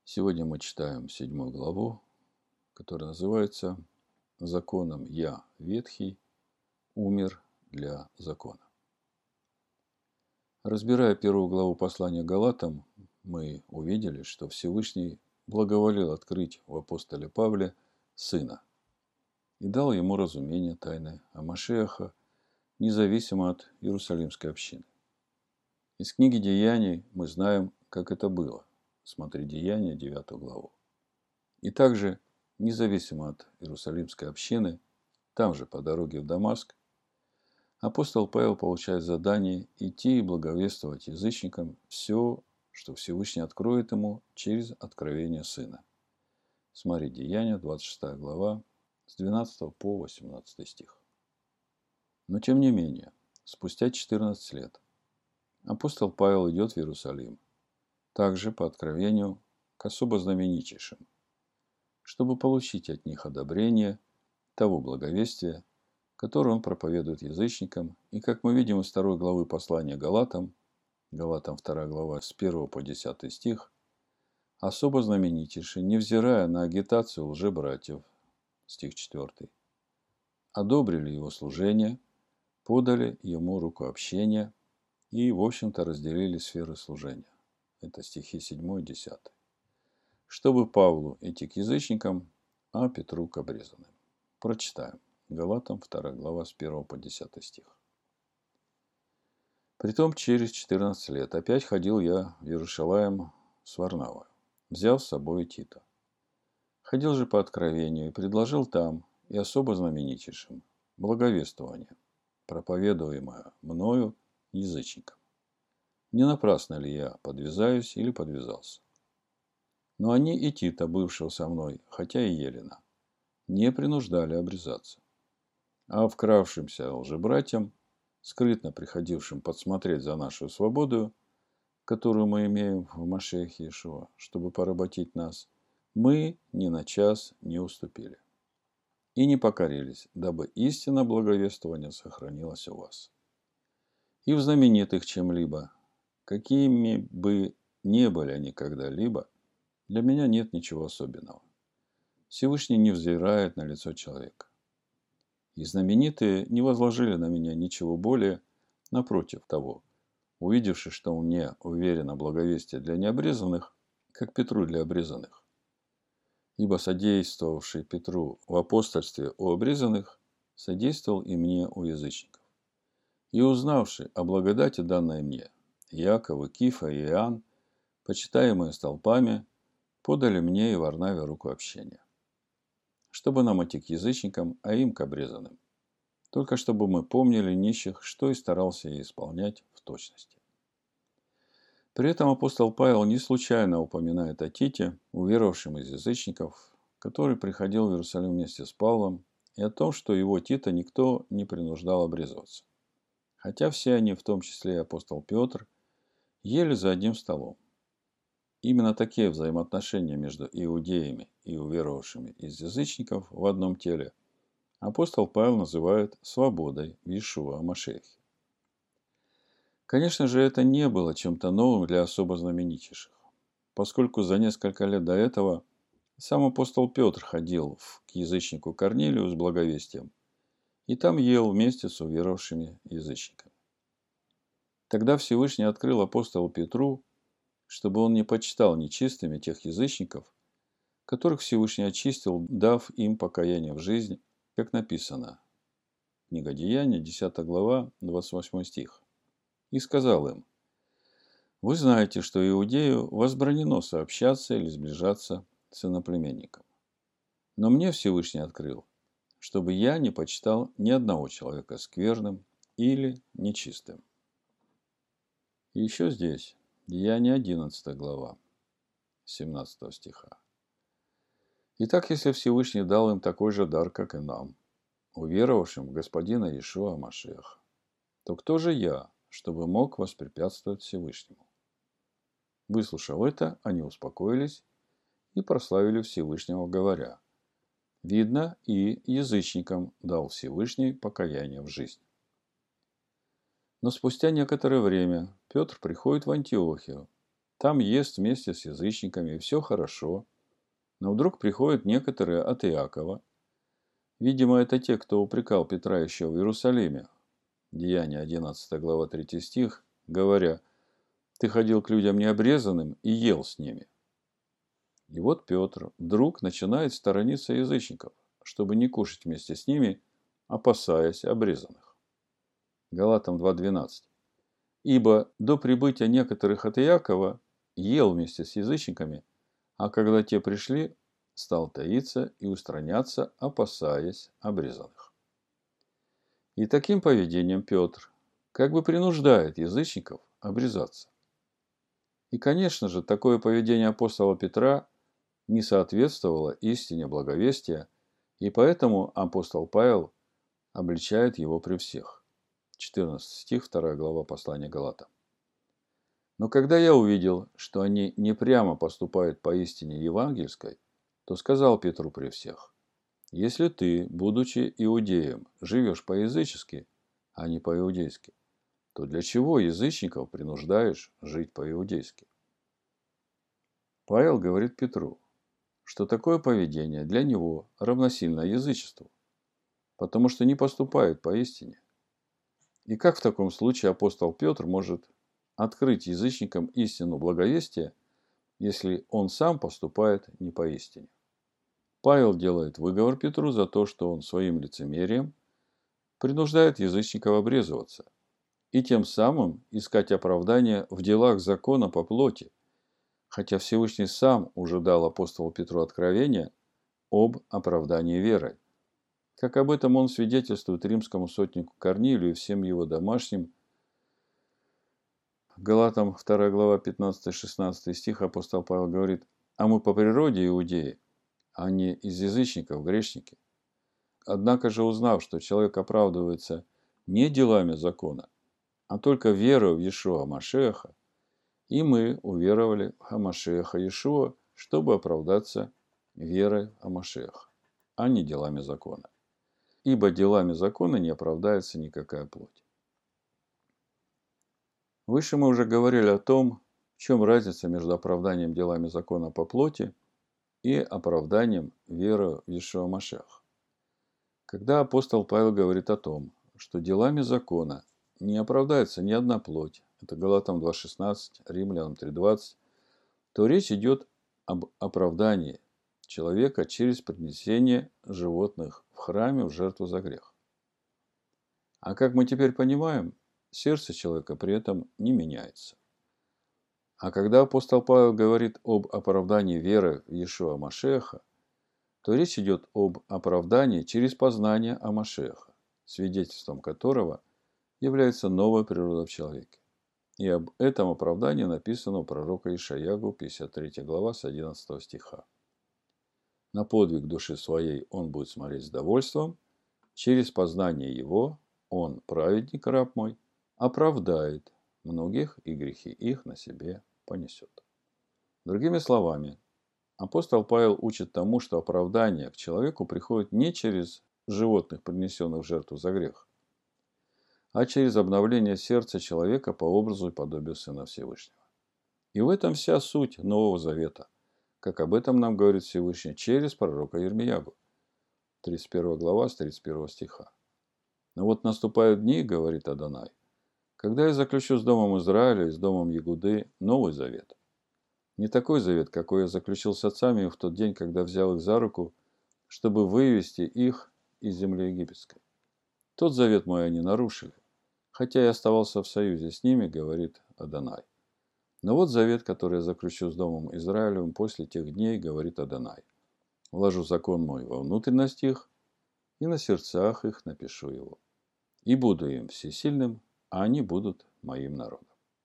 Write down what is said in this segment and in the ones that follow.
Сегодня мы читаем 7 главу, которая называется «Законом я, ветхий, умер для закона». Разбирая 1 главу послания Галатам, мы увидели, что Всевышний благоволил открыть в апостоле Павле Сына и дал ему разумение тайны о Машиаха, независимо от Иерусалимской общины. Из книги Деяний мы знаем, как это было. Смотри Деяния, 9 главу. И также, независимо от Иерусалимской общины, там же по дороге в Дамаск, апостол Павел получает задание идти и благовествовать язычникам все, что Всевышний откроет ему через откровение Сына. Смотри Деяния, 26 глава, с 12 по 18 стих. Но тем не менее, спустя 14 лет, апостол Павел идет в Иерусалим, также по откровению к особо знаменитейшим, чтобы получить от них одобрение того благовестия, которое он проповедует язычникам. И, как мы видим из 2 главы послания Галатам 2 глава с 1 по 10 стих, особо знаменитейший, невзирая на агитацию лжебратьев, стих 4, одобрили его служение, подали ему руку общения и, в общем-то, разделили сферы служения. Это стихи 7 и 10. Чтобы Павлу идти к язычникам, а Петру к обрезанным. Прочитаем. Галатам 2 глава с 1 по 10 стих. Притом через 14 лет опять ходил я в Иерушалаим с Варнавою, взяв с собой Тита. Ходил же по откровению и предложил там и особо знаменитейшим благовествование, проповедуемое мною язычникам. Не напрасно ли я подвязаюсь или подвязался? Но они и Тита, бывшего со мной, хотя и Елена, не принуждали обрезаться. А вкравшимся лжебратьям, скрытно приходившим подсмотреть за нашу свободу, которую мы имеем в Машиахе Иешуа, чтобы поработить нас, мы ни на час не уступили и не покорились, дабы истина благовествования сохранилась у вас. И в знаменитых чем-либо, какими бы ни были они когда-либо, для меня нет ничего особенного. Всевышний не взирает на лицо человека. И знаменитые не возложили на меня ничего более, напротив того, увидевши, что мне уверено благовестие для необрезанных, как Петру для обрезанных. Ибо содействовавший Петру в апостольстве у обрезанных, содействовал и мне у язычников. И узнавший о благодати, данной мне, Иаков, и Кифа и Иоанн, почитаемые столпами, подали мне и Варнаве руку общения, чтобы нам идти к язычникам, а им к обрезанным. Только чтобы мы помнили нищих, что и старался я исполнять в точности. При этом апостол Павел не случайно упоминает о Тите, уверовавшем из язычников, который приходил в Иерусалим вместе с Павлом, и о том, что его Тита никто не принуждал обрезываться. Хотя все они, в том числе и апостол Петр, ели за одним столом. Именно такие взаимоотношения между иудеями и уверовавшими из язычников в одном теле апостол Павел называет свободой в Иешуа Машиахе. Конечно же, это не было чем-то новым для особо знаменитейших, поскольку за несколько лет до этого сам апостол Петр ходил к язычнику Корнилию с благовестием и там ел вместе с уверовавшими язычниками. Тогда Всевышний открыл апостолу Петру, чтобы он не почитал нечистыми тех язычников, которых Всевышний очистил, дав им покаяние в жизнь, как написано. Книга Деяния, 10 глава, 28 стих. И сказал им: «Вы знаете, что иудею возбранено сообщаться или сближаться с иноплеменником. Но мне Всевышний открыл, чтобы я не почитал ни одного человека скверным или нечистым». И еще здесь, Деяния 11 глава, 17 стиха. Итак, если Всевышний дал им такой же дар, как и нам, уверовавшим в Господина Иешуа Машиаха, то кто же я, чтобы мог воспрепятствовать Всевышнему? Выслушав это, они успокоились и прославили Всевышнего, говоря: «Видно, и язычникам дал Всевышний покаяние в жизнь». Но спустя некоторое время Петр приходит в Антиохию там ест вместе с язычниками, и все хорошо. Но вдруг приходят некоторые от Иакова. Видимо, это те, кто упрекал Петра еще в Иерусалиме. Деяния 11 глава 3 стих, говоря: «Ты ходил к людям необрезанным и ел с ними». И вот Петр вдруг начинает сторониться язычников, чтобы не кушать вместе с ними, опасаясь обрезанных. Галатам 2:12. «Ибо до прибытия некоторых от Иакова ел вместе с язычниками, а когда те пришли, стал таиться и устраняться, опасаясь обрезанных». И таким поведением Петр как бы принуждает язычников обрезаться. И, конечно же, такое поведение апостола Петра не соответствовало истине благовестия, и поэтому апостол Павел обличает его при всех. 14 стих, 2 глава послания Галатам. Но когда я увидел, что они не прямо поступают по истине евангельской, то сказал Петру при всех: если ты, будучи иудеем, живешь по-язычески, а не по-иудейски, то для чего язычников принуждаешь жить по-иудейски? Павел говорит Петру, что такое поведение для него равносильно язычеству, потому что не поступает по истине. И как в таком случае апостол Петр может открыть язычникам истину благовестия, если он сам поступает не по истине? Павел делает выговор Петру за то, что он своим лицемерием принуждает язычников обрезываться и тем самым искать оправдание в делах закона по плоти, хотя Всевышний сам уже дал апостолу Петру откровение об оправдании верой. Как об этом он свидетельствует римскому сотнику Корнилию и всем его домашним. Галатам 2 глава 15-16 стих апостол Павел говорит: «А мы по природе иудеи, а не из язычников грешники. Однако же, узнав, что человек оправдывается не делами закона, а только верою в Иешуа Машеха, и мы уверовали в Хамашеха Иешуа, чтобы оправдаться верой в Хамашеха, а не делами закона. Ибо делами закона не оправдается никакая плоть». Выше мы уже говорили о том, в чем разница между оправданием делами закона по плоти и оправданием верою в Иешуа Машеха. Когда апостол Павел говорит о том, что делами закона не оправдается ни одна плоть, это Галатам 2:16, Римлянам 3:20, то речь идет об оправдании человека через принесение животных в храме в жертву за грех. А как мы теперь понимаем, сердце человека при этом не меняется. А когда апостол Павел говорит об оправдании веры в Иешуа Машеха, то речь идет об оправдании через познание о Машеха, свидетельством которого является новая природа в человеке. И об этом оправдании написано у пророка Ишаягу, 53 глава, с 11 стиха. «На подвиг души своей он будет смотреть с довольством, через познание его он, праведник, раб мой, оправдает многих, и грехи их на себе понесет». Другими словами, апостол Павел учит тому, что оправдание к человеку приходит не через животных, принесенных в жертву за грех, а через обновление сердца человека по образу и подобию Сына Всевышнего. И в этом вся суть Нового Завета, как об этом нам говорит Всевышний через пророка Ирмиягу, 31 глава с 31 стиха. «Но вот наступают дни, говорит Адонай, когда я заключу с домом Израиля и с домом Ягуды Новый Завет. Не такой завет, какой я заключил с отцами в тот день, когда взял их за руку, чтобы вывести их из земли египетской. Тот завет мой они нарушили, хотя я оставался в союзе с ними, говорит Адонай. Но вот завет, который я заключу с домом Израилевым после тех дней, говорит Адонай. Вложу закон мой во внутренность их, и на сердцах их напишу его. И буду им всесильным, а они будут моим народом».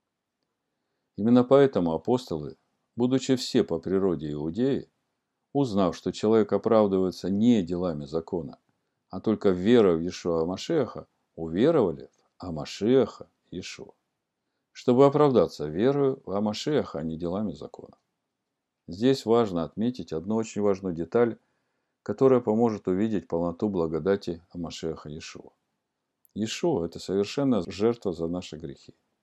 Именно поэтому апостолы, будучи все по природе иудеи, узнав, что человек оправдывается не делами закона, а только верой в Иешуа Машеха, уверовали в Амашеха Иешуа, чтобы оправдаться верою в Амашеха, а не делами закона. Здесь важно отметить одну очень важную деталь, которая поможет увидеть полноту благодати Амашеха Иешуа. Иешуа – это совершенная жертва за наши грехи.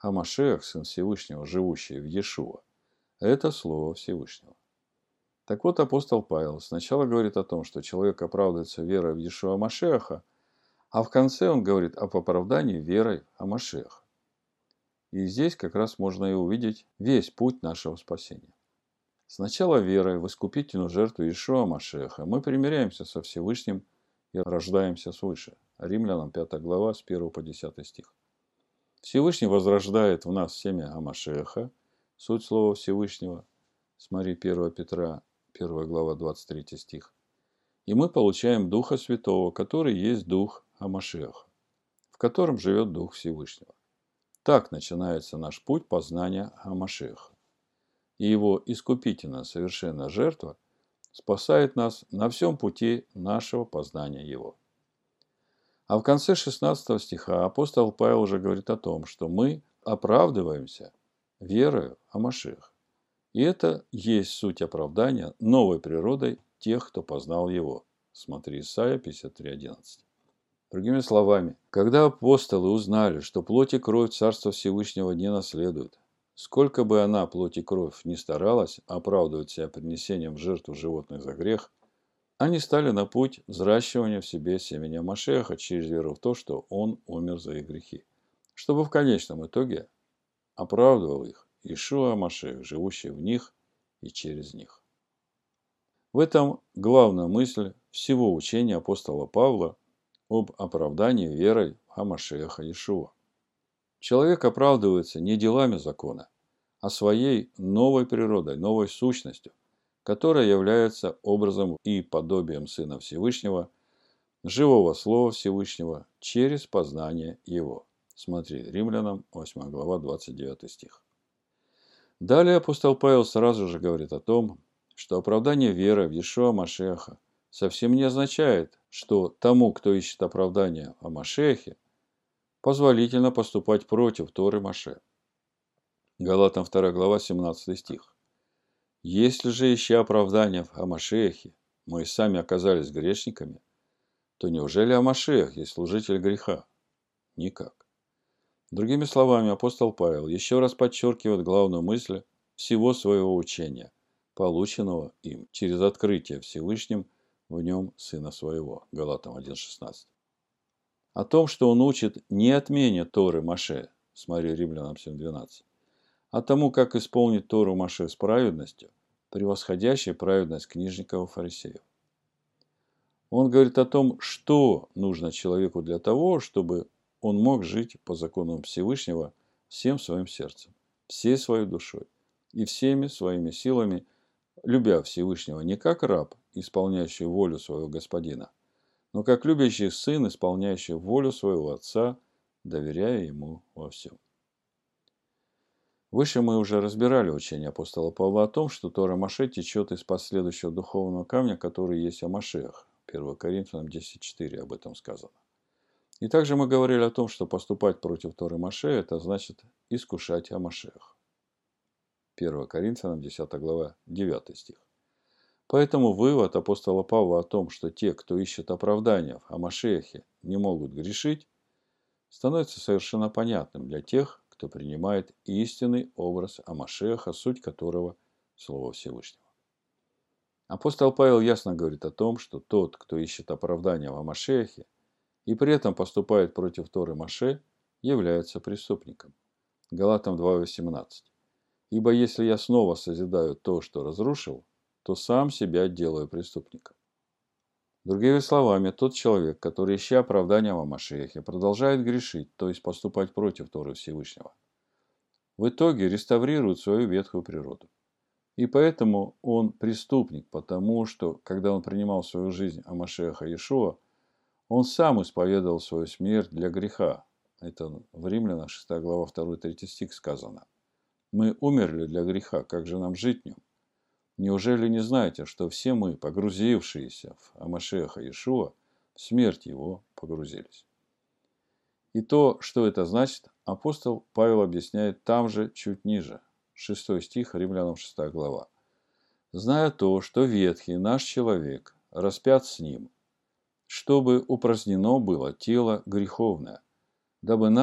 Машиах, Сын Всевышнего, живущий в Иешуа, это Слово Всевышнего. Так вот, апостол Павел сначала говорит о том, что человек оправдывается верой в Иешуа Машиаха, а в конце он говорит об оправдании верой о Машиаха. И здесь как раз можно и увидеть весь путь нашего спасения. Сначала верой в искупительную жертву Иешуа Машиаха мы примиряемся со Всевышним и рождаемся свыше. Римлянам 5 глава с 1 по 10 стих. Всевышний возрождает в нас семя Амашеха, суть слова Всевышнего. Смотри 1 Петра, 1 глава, 23 стих. И мы получаем Духа Святого, который есть Дух Амашеха, в котором живет Дух Всевышнего. Так начинается наш путь познания Амашеха. И его искупительная совершенная жертва спасает нас на всем пути нашего познания его. А в конце 16 стиха апостол Павел уже говорит о том, что мы оправдываемся верою о Машиах. И это есть суть оправдания новой природой тех, кто познал его. Смотри, Исайя 53:11. Другими словами, когда апостолы узнали, что плоть и кровь Царства Всевышнего не наследуют, сколько бы она, плоть и кровь, ни старалась оправдывать себя принесением в жертву животных за грех, они стали на путь взращивания в себе семени Машеха через веру в то, что он умер за их грехи, чтобы в конечном итоге оправдывал их Иешуа Машех, живущий в них и через них. В этом главная мысль всего учения апостола Павла об оправдании верой в Машеха Иешуа. Человек оправдывается не делами закона, а своей новой природой, новой сущностью, которая является образом и подобием Сына Всевышнего, живого Слова Всевышнего, через познание Его. Смотри, Римлянам 8 глава, 29 стих. Далее апостол Павел сразу же говорит о том, что оправдание веры в Иешуа Машеха совсем не означает, что тому, кто ищет оправдания о Машехе, позволительно поступать против Торы Моше. Галатам 2 глава, 17 стих. Если же, ища оправдания о Машехе, мы и сами оказались грешниками, то неужели Амашех есть служитель греха? Никак. Другими словами, апостол Павел еще раз подчеркивает главную мысль всего своего учения, полученного им через открытие Всевышним в нем Сына Своего. Галатам 1:16. О том, что он учит не отмене Торы Моше, смотри Римлянам 7:12, а тому, как исполнить Тору Моше с праведностью, превосходящей праведность книжников и фарисеев. Он говорит о том, что нужно человеку для того, чтобы он мог жить по законам Всевышнего всем своим сердцем, всей своей душой и всеми своими силами, любя Всевышнего не как раб, исполняющий волю своего господина, но как любящий сын, исполняющий волю своего отца, доверяя ему во всем. Выше мы уже разбирали учение апостола Павла о том, что Тора Моше течет из последующего духовного камня, который есть Амашех. 1 Коринфянам 10:4 об этом сказано. И также мы говорили о том, что поступать против Торы Моше – это значит искушать Амашех. 1 Коринфянам 10 глава 9 стих. Поэтому вывод апостола Павла о том, что те, кто ищет оправдания в Амашехе, не могут грешить, становится совершенно понятным для тех, кто принимает истинный образ Амашеха, суть которого – Слово Всевышнего. Апостол Павел ясно говорит о том, что тот, кто ищет оправдания в Амашехе и при этом поступает против Торы Моше, является преступником. Галатам 2:18. Ибо если я снова созидаю то, что разрушил, то сам себя делаю преступником. Другими словами, тот человек, который, ища оправдания в Машехе, продолжает грешить, то есть поступать против Торы Всевышнего, в итоге реставрирует свою ветхую природу. И поэтому он преступник, потому что, когда он принимал в свою жизнь Амашеха Иешуа, он сам исповедовал свою смерть для греха. Это в Римлянам 6 глава 2-3 стих сказано. Мы умерли для греха, как же нам жить в нем? Неужели не знаете, что все мы, погрузившиеся в Амашеха Иешуа, в смерть его погрузились? И то, что это значит, апостол Павел объясняет там же, чуть ниже. 6 стих, Римлянам 6 глава. «Зная то, что ветхий наш человек распят с ним, чтобы упразднено было тело греховное, дабы нам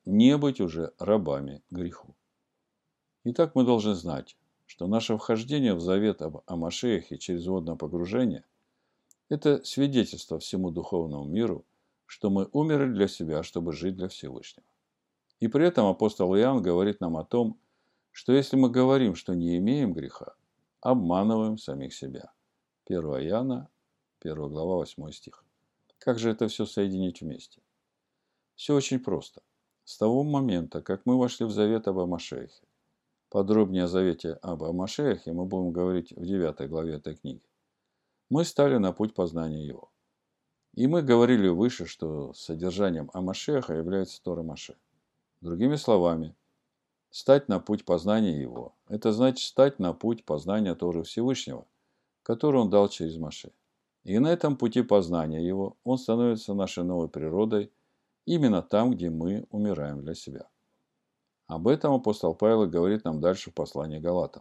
не быть уже рабами греху. Итак, мы должны знать, что наше вхождение в завет о Машиахе через водное погружение – это свидетельство всему духовному миру, что мы умерли для себя, чтобы жить для Всевышнего. И при этом апостол Иоанн говорит нам о том, что если мы говорим, что не имеем греха, обманываем самих себя. 1 Иоанна, 1 глава, 8 стих. Как же это все соединить вместе? Все очень просто. С того момента, как мы вошли в завет об Машиахе, подробнее о завете об Машиахе мы будем говорить в 9 главе этой книги, мы стали на путь познания его. И мы говорили выше, что содержанием Амашеха является Тора Моше. Другими словами, стать на путь познания его – это значит стать на путь познания Торы Всевышнего, который он дал через Моше. И на этом пути познания его он становится нашей новой природой именно там, где мы умираем для себя. Об этом апостол Павел говорит нам дальше в послании Галатам.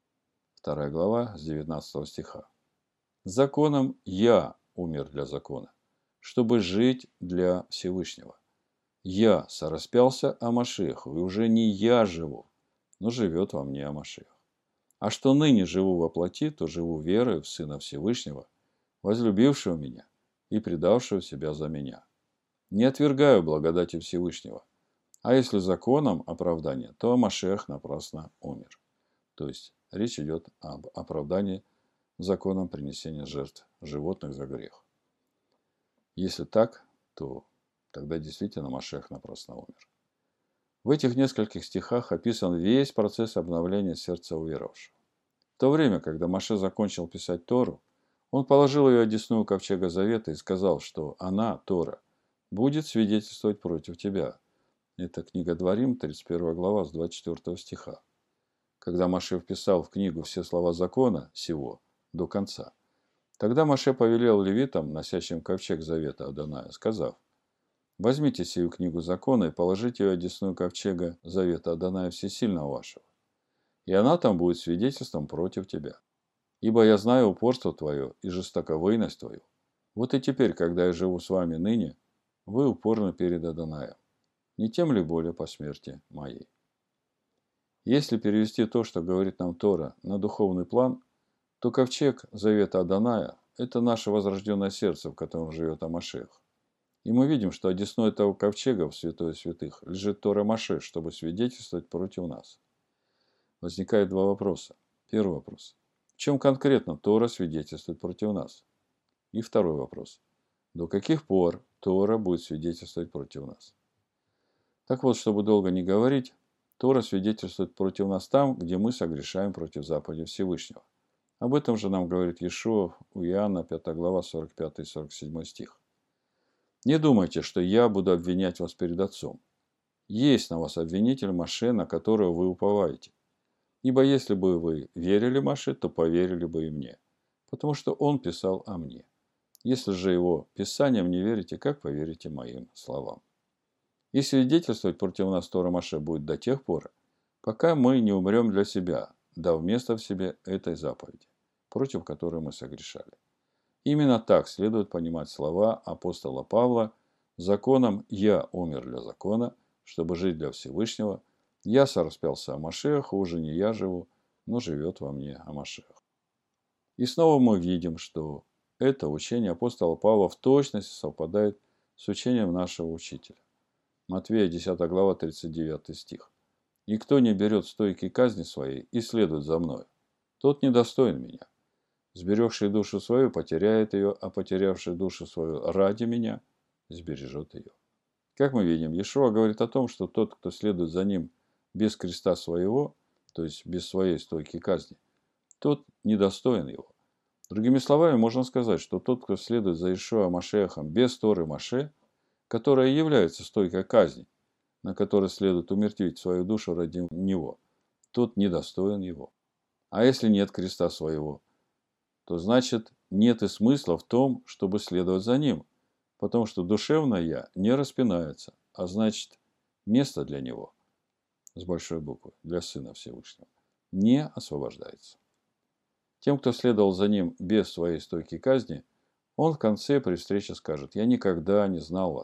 2 глава с 19 стиха. «Законом я умер для закона, чтобы жить для Всевышнего. Я сораспялся о Машиаху, и уже не я живу, но живет во мне Машиах. А что ныне живу во плоти, то живу верою в Сына Всевышнего, возлюбившего меня и предавшего себя за меня. Не отвергаю благодати Всевышнего. А если законом оправдания, то Машиах напрасно умер». То есть речь идет об оправдании законом принесения жертв животных за грех. Если так, то тогда действительно Машиах напрасно умер. В этих нескольких стихах описан весь процесс обновления сердца уверовавшего. В то время, когда Моше закончил писать Тору, он положил ее одесную ковчега Завета и сказал, что она, Тора, будет свидетельствовать против тебя. Это книга Дворим, 31 глава, с 24 стиха. Когда Моше вписал в книгу все слова закона сего до конца, тогда Моше повелел левитам, носящим ковчег Завета Адоная, сказав: «Возьмите сию книгу закона и положите ее одесную ковчега Завета Адоная Всесильного вашего, и она там будет свидетельством против тебя. Ибо я знаю упорство твое и жестоковыйность твою. Вот и теперь, когда я живу с вами ныне, вы упорны перед Адонаем. Не тем ли более по смерти моей?» Если перевести то, что говорит нам Тора, на духовный план, то ковчег Завета Адоная – это наше возрожденное сердце, в котором живет Амашех. И мы видим, что одесной этого ковчега в святое святых лежит Тора Моше, чтобы свидетельствовать против нас. Возникает два вопроса. Первый вопрос. В чем конкретно Тора свидетельствует против нас? И второй вопрос. До каких пор Тора будет свидетельствовать против нас? Так вот, чтобы долго не говорить, Тора свидетельствует против нас там, где мы согрешаем против заповеди Всевышнего. Об этом же нам говорит Иешуа у Иоанна, 5 глава, 45 и 47 стих. «Не думайте, что я буду обвинять вас перед Отцом. Есть на вас обвинитель Моше, на которого вы уповаете. Ибо если бы вы верили Моше, то поверили бы и мне, потому что он писал о мне. Если же его писаниям не верите, как поверите моим словам?» И свидетельствовать против нас Тора Моше будет до тех пор, пока мы не умрем для себя, дав место в себе этой заповеди, против которой мы согрешали. Именно так следует понимать слова апостола Павла: «Законом я умер для закона, чтобы жить для Всевышнего. Я сораспялся о Машиаху, уже не я живу, но живет во мне Амашиах». И снова мы видим, что это учение апостола Павла в точности совпадает с учением нашего учителя. Матвея, 10 глава, 39 стих. «И кто не берет стойки казни своей и следует за мною, тот недостоин меня. Сберегший душу свою потеряет ее, а потерявший душу свою ради меня сбережет ее». Как мы видим, Иешуа говорит о том, что тот, кто следует за ним без креста своего, то есть без своей стойки казни, тот недостоин его. Другими словами, можно сказать, что тот, кто следует за Иешуа Машиахом без Торы Моше, которая является стойкой казни, на которой следует умертвить свою душу ради него, тот недостоин его. А если нет креста своего, то значит нет и смысла в том, чтобы следовать за ним, потому что душевное «я» не распинается, а значит место для него, с большой буквы, для Сына Всевышнего, не освобождается. Тем, кто следовал за ним без своей стойки казни, он в конце при встрече скажет: «Я никогда не знал вас.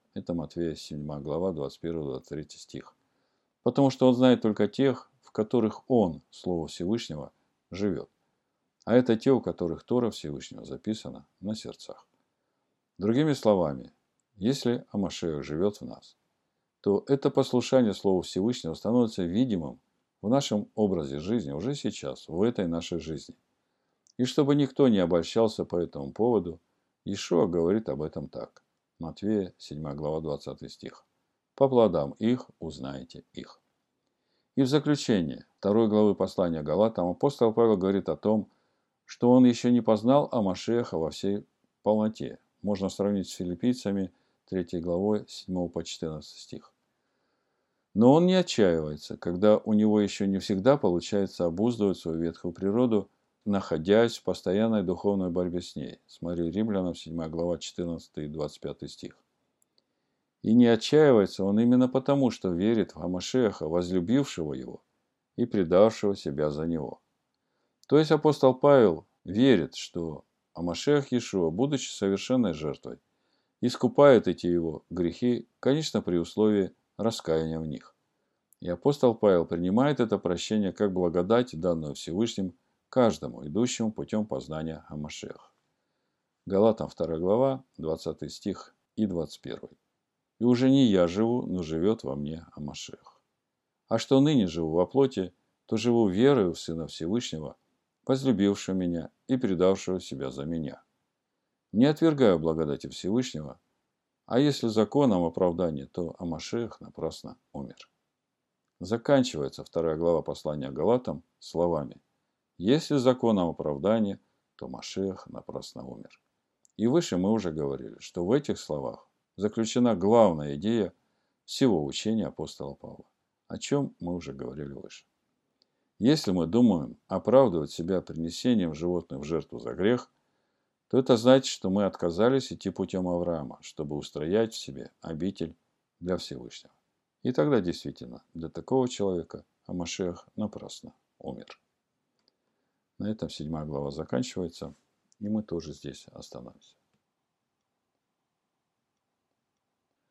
Это Матфея 7 глава, 21-23 стих. Потому что он знает только тех, в которых он, Слово Всевышнего, живет. А это те, у которых Тора Всевышнего записана на сердцах. Другими словами, если Амашех живет в нас, то это послушание Слову Всевышнего становится видимым в нашем образе жизни уже сейчас, в этой нашей жизни. И чтобы никто не обольщался по этому поводу, Иешуа говорит об этом так. Матфея 7 глава 20 стих. «По плодам их узнаете их». И в заключение 2 главы послания Галатам апостол Павел говорит о том, что он еще не познал Амашеха во всей полноте. Можно сравнить с филиппийцами 3 главой 7 по 14 стих. Но он не отчаивается, когда у него еще не всегда получается обуздывать свою ветхую природу, находясь в постоянной духовной борьбе с ней. Смотри, Римлянам 7 глава 14 и 25 стих. И не отчаивается он именно потому, что верит в Амашеха, возлюбившего его и предавшего себя за него. То есть апостол Павел верит, что Амашех Иешуа, будучи совершенной жертвой, искупает эти его грехи, конечно, при условии раскаяния в них. И апостол Павел принимает это прощение как благодать, данную Всевышним каждому, идущему путем познания о Машеха. Галатам 2 глава, 20 стих и 21. «И уже не я живу, но живет во мне Амашех. А что ныне живу во плоти, то живу верою в Сына Всевышнего, возлюбившего меня и предавшего себя за меня. Не отвергаю благодати Всевышнего, а если законом оправдания, то Амашех напрасно умер». Заканчивается 2 глава послания Галатам словами: «Если законом оправдания, то Машиах напрасно умер». И выше мы уже говорили, что в этих словах заключена главная идея всего учения апостола Павла, о чем мы уже говорили выше. Если мы думаем оправдывать себя принесением животных в жертву за грех, то это значит, что мы отказались идти путем Авраама, чтобы устроять в себе обитель для Всевышнего. И тогда действительно для такого человека Амашех напрасно умер. На этом 7 глава заканчивается, и мы тоже здесь остановимся.